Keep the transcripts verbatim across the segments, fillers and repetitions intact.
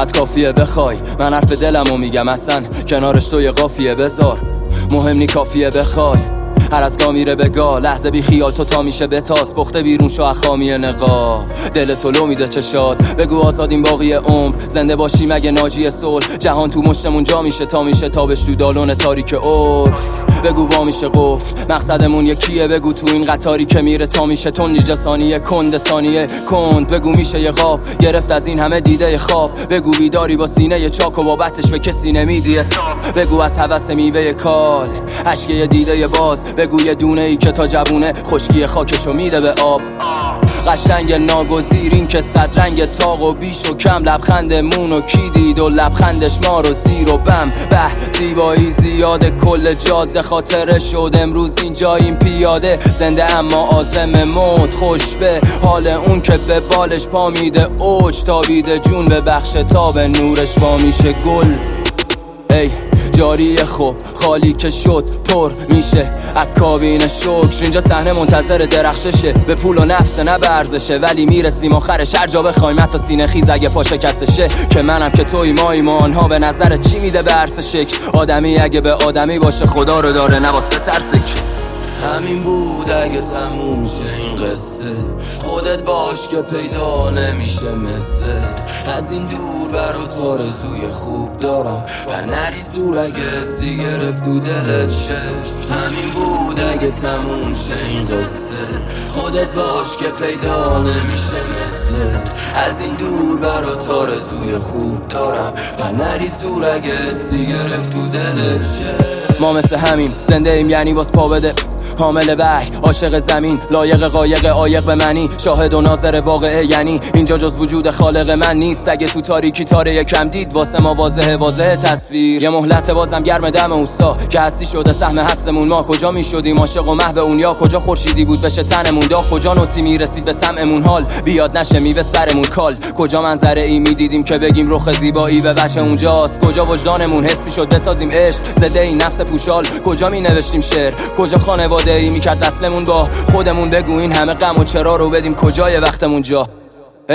فقط کافیه بخوای، من حرف دلمو میگم، اصلا کنارش تو یه قافیه بذار، مهم نی کافیه بخوای. هر از گاه میره بگاه، لحظه بی خیال تو تا میشه بتاس، پخته بیرون شو اخامی نقاب، دل تو لو میده چشاد، بگو آزادیم باقی عمر، زنده باشی مگه ناجی صلح، جهان تو مشتمون جا میشه تا میشه تابش تو دالون تاریک عرف، بگو وا میشه قفل، مقصدمون یکیه، بگو تو این قطاری که میره تا میشه تون نیجا ثانیه کند ثانیه کند، بگو میشه یه قاب گرفت از این همه دیده خواب، بگو بیداری با سینه چاک و بابتش به کسی نمیدی حساب، بگو از هوس میوه کال اشکه دیده باز، بگو یه دونه ای که تا جوونه خشکی خاکشو میده به آب، قشنگ ناگزیر این که صد رنگ تاق و بیش و کم، لبخندمون و کی دید و لبخندش ما رو زیر و بم، به زیبایی زیاده کل جاده خاطره شد امروز اینجا این پیاده، زنده اما عازم موت، خوش به حال اون که به بالش پا میده اوج، تابیده جون به بخش تا به نورش با میشه گل. ای جاری خوب خالی که شد پر میشه عکابین شکر، اینجا صحنه منتظر درخششه، به پول و نفس نه به ارزشه، ولی میرسیم آخرش هر جا بخوایم، حتی سینه خیز اگه پا شکستشه، که منم که توی مایی ما آنها به نظر چی میده به عرص شکل، آدمی اگه به آدمی باشه خدا رو داره نباس به ترسک. همین بود اگه تموم شه این قصه، خودت باش که پیدا نمیشه مثلت، از این دور برا تارزوی خوب دارم و نریز دور اگه استی گرفت تو دلت ششت. همین بود اگه تموم شه این قصه، خودت باش که پیدا نمیشه مثلت، از این دور برا تارزوی خوب دارم و نریز دور اگه استی گرفت تو دلت ششت. ما مثل همین زنده ایم یعنی باز پا بده، حامل وحی عاشق زمین، لایق قایق عایق به منی، شاهد و ناظر واقعه، یعنی اینجا جز وجود خالق من نیست، اگه تو تاریکی تاره یکم دید واسه ما واضحه واضحه تصویر، یه مهلت بازم گرم دم اوستا که هستی شده سهم هستمون، ما کجا میشدیم عاشق و محو اون، یا کجا خورشیدی بود بشه تنمون، دا کجا نوتی میرسید به سمعمون، حال بیاد نشه میوه سرمون کال، کجا منظره ای میدیدیم که بگیم رخ زیبایی به وجه اونجاست، کجا وجدانمون حس میشد بسازیم عشق زده این نفس پوشال، کجا می نوشتیم شعر، کجا خانواده ای میکرد اصلمون با خودمون، بگو این همه غم و چرا رو بدیم کجای وقتمون جا، هی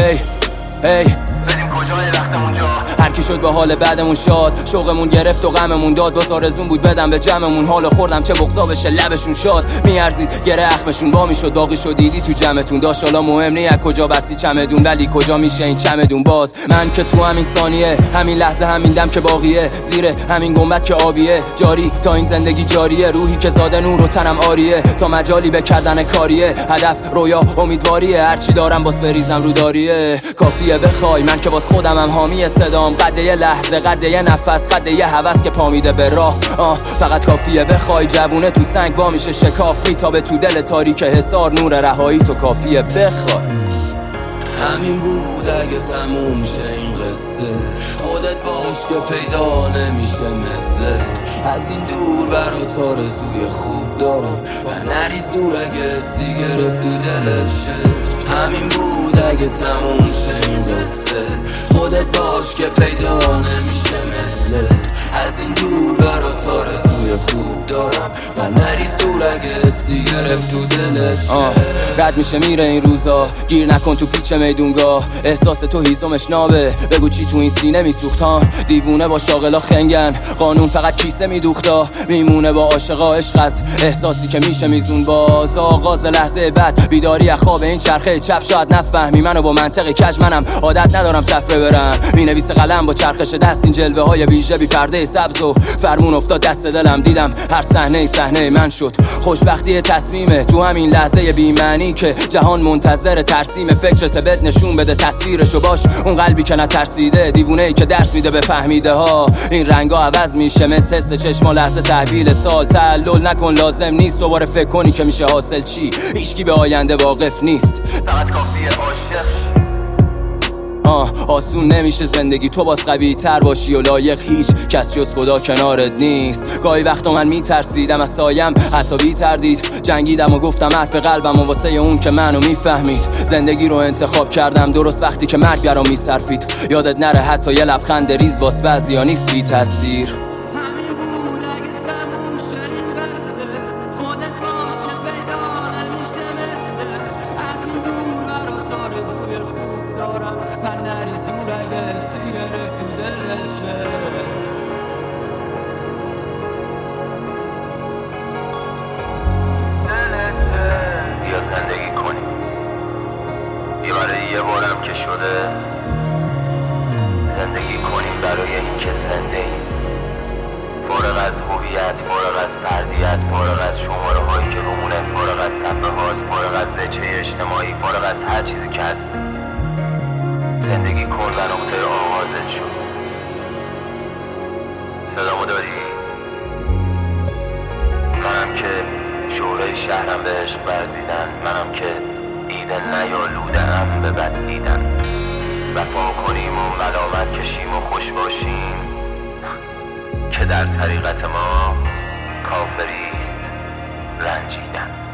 هی بدیم کجای وقتمون جا، هر کی شد به حال بعدمون شاد، شوقمون گرفت و غممون داد، باز آرزون بود بدم به جمعمون، حال خوردم چه بغضا بشه لبشون شاد، میارزید گره اخمشون با میشد باقی شد دیدی تو جمعتون، داشت حالا مهم نی از کجا بستی چمدون، ولی کجا میشه این چمدون باز، من که تو همین ثانیه همین لحظه همین دم که باقیه، زیر همین گنبد که آبیه، جاری تا این زندگی جاریه، روحی که زاده نور و تنم آریه، تا مجالی به کردن کاریه، هدف رویا امیدواریه، هرچی دارم باز بریزم رو داریه، کافیه بخوای من که باز خودمم حامی صدام، قد یه لحظه قد یه نفس قد یه هوس که پا میده به راه، آه فقط کافیه بخوای، جوونه تو سنگ وا میشه شکاف، میتابه تو دل تاریک حصار نور رهایی، تو کافیه بخوای. همین بود اگه تموم شه این قصه، خودت باش که پیدا نمیشه مثلت، از این دور برا تارزوی خوب دارم و نریز دور اگه استی گرفت تو دلت ششت. همین بود اگه تموم شه این قصه، خودت باش که پیدا نمیشه مثلت، از این دور برا تارزوی خوب دارم و نریز دور اگه استی گرفت تو دلت ششت. رد میشه میره این روزا، گیر نکن تو پیچ میدونگاه، احساس تو هیزمش نابه، بگو چی تو این سینه میسوخت ها، دیوونه با شاغلا خنگن، قانون فقط کیسه میدوختا، میمونه با عاشقا عشق از احساسی که میشه میزون باز، آغاز لحظه بعد بیداری از خواب این چرخه چپ، شاید نفهمی منو با منطق کج، منم عادت ندارم تفره برم، مینویسه قلم با چرخش دست این جلوه های ویژه بی پرده سبز و فرمون افتاد دست دلم، دیدم هر صحنه صحنه من شد، خوشبختی تصمیمه تو همین لحظه بی معنی که جهان منتظر ترسیم فکرت، بد نشون بده تصویرشو باش، اون قلبی که نترسیده، دیوونه‌ای که درس میده به فهمیده ها، این رنگا عوض میشه مثل حس چشما لحظه تحویل سال، تعلل نکن لازم نیست دوباره فکر کنی که میشه حاصل چی، هیچکی به آینده واقف نیست، فقط کافیه عاشق. آه آسون نمیشه زندگی تو باز قوی تر باشی و لایق هیچ کس جز خدا کنارت نیست، گاهی وقتا من میترسیدم از سایم حتی بی تردید، جنگیدم و گفتم حرف قلبم و واسه اون که منو میفهمید، زندگی رو انتخاب کردم درست وقتی که مرگ برام میصرفید، یادت نره حتی یه لبخند ریز واس بعضیا نیست بی تاثیر. من نریز دور اگه سیگرت یه بارم که شده زندگی کنیم برای این که زنده ایم، فارغ از هویت، فارغ از فردیت، فارغ از شماره هایی که رومونه، فارغ از صفحه هاست، فارغ از وجه اجتماعی، فارغ از هر چیزی که هست. زندگی کن و نقطه آغازت شد. صدامو داری؟ منم که شعله شهرم به عشق ورزیدن، منم که ایده نیالوده ام به بد دیدن. وفا کنیم و ملامت کشیم و خوش باشیم که در طریقت ما کافریست رنجیدن.